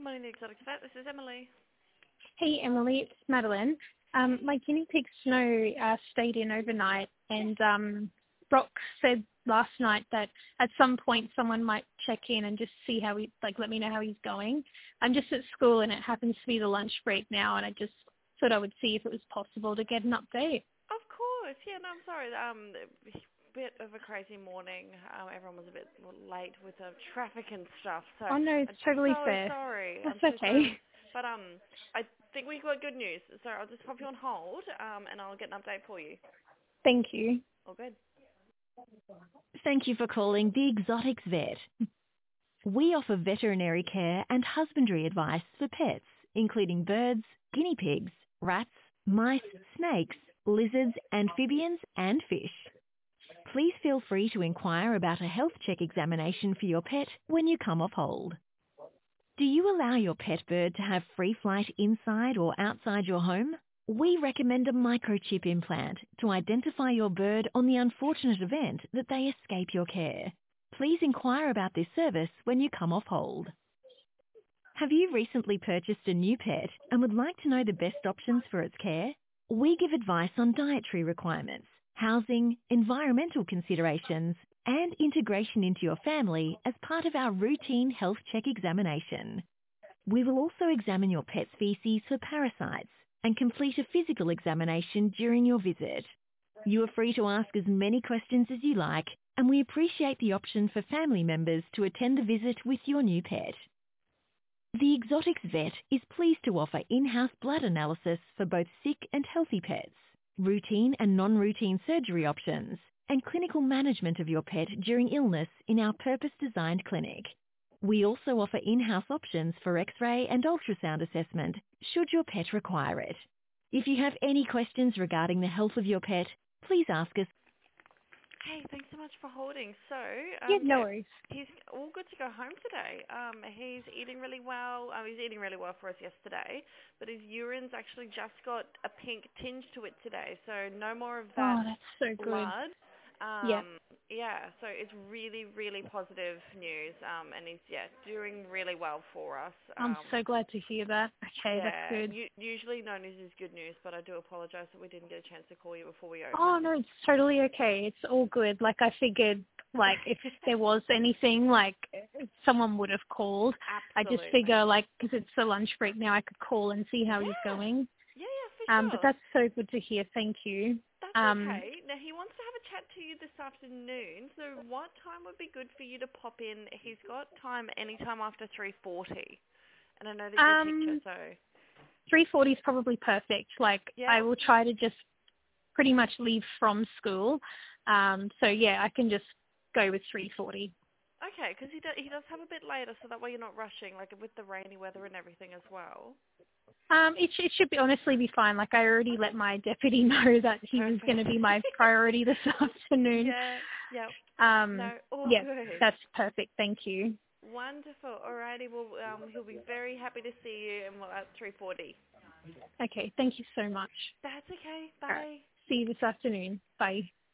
morning, the Exotic Vet. This is Emily. Hey, Emily, it's Madeline. My guinea pig Snow stayed in overnight, and Brock said last night that at some point someone might check in and just see how let me know how he's going. I'm just at school, and it happens to be the lunch break now, and I just thought I would see if it was possible to get an update. Of course. Yeah, no, I'm sorry. Bit of a crazy morning. Everyone was a bit late with the traffic and stuff. So Oh no, it's totally so fair. sorry. That's I'm so okay. sorry. But I think we got good news. So I'll just pop you on hold, and I'll get an update for you. Thank you. All good. Thank you for calling the Exotics Vet. We offer veterinary care and husbandry advice for pets, including birds, guinea pigs, rats, mice, snakes, lizards, amphibians, and fish. Please feel free to inquire about a health check examination for your pet when you come off hold. Do you allow your pet bird to have free flight inside or outside your home? We recommend a microchip implant to identify your bird on the unfortunate event that they escape your care. Please inquire about this service when you come off hold. Have you recently purchased a new pet and would like to know the best options for its care? We give advice on dietary requirements, housing, environmental considerations, and integration into your family as part of our routine health check examination. We will also examine your pet's feces for parasites and complete a physical examination during your visit. You are free to ask as many questions as you like, and we appreciate the option for family members to attend the visit with your new pet. The Exotics Vet is pleased to offer in-house blood analysis for both sick and healthy pets, routine and non-routine surgery options, and clinical management of your pet during illness in our purpose-designed clinic. We also offer in-house options for X-ray and ultrasound assessment should your pet require it. If you have any questions regarding the health of your pet, please ask us. Hey, thanks so much for holding. So, No worries. he's all good to go home today. He's eating really well. He's eating really well for us yesterday, but his urine's actually just got a pink tinge to it today, so no more of that Oh, that's so blood. good. Yeah, so it's really, really positive news, and he's, doing really well for us. I'm so glad to hear that. Okay, that's good. Usually no news is good news, but I do apologise that we didn't get a chance to call you before we opened. Oh, no, it's totally okay. It's all good. Like, I figured, if there was anything, someone would have called. Absolutely. I just figure, because it's the lunch break now, I could call and see how he's going. Yeah, for sure. But that's so good to hear. Thank you. That's okay. Now, he wants to have a chat to you this afternoon, so what time would be good for you to pop in? He's got time anytime after 3:40, and I know that you're a teacher, so... 3:40 is probably perfect. I will try to just pretty much leave from school. I can just go with 3:40. Okay, because he does have a bit later, so that way you're not rushing, with the rainy weather and everything as well. It should honestly be fine. I already let my deputy know that he was going to be my priority this afternoon. Yeah. All good. That's perfect. Thank you. Wonderful. Alrighty, well, he'll be very happy to see you and at 3:40. Okay, thank you so much. That's okay. Bye. Right. See you this afternoon. Bye.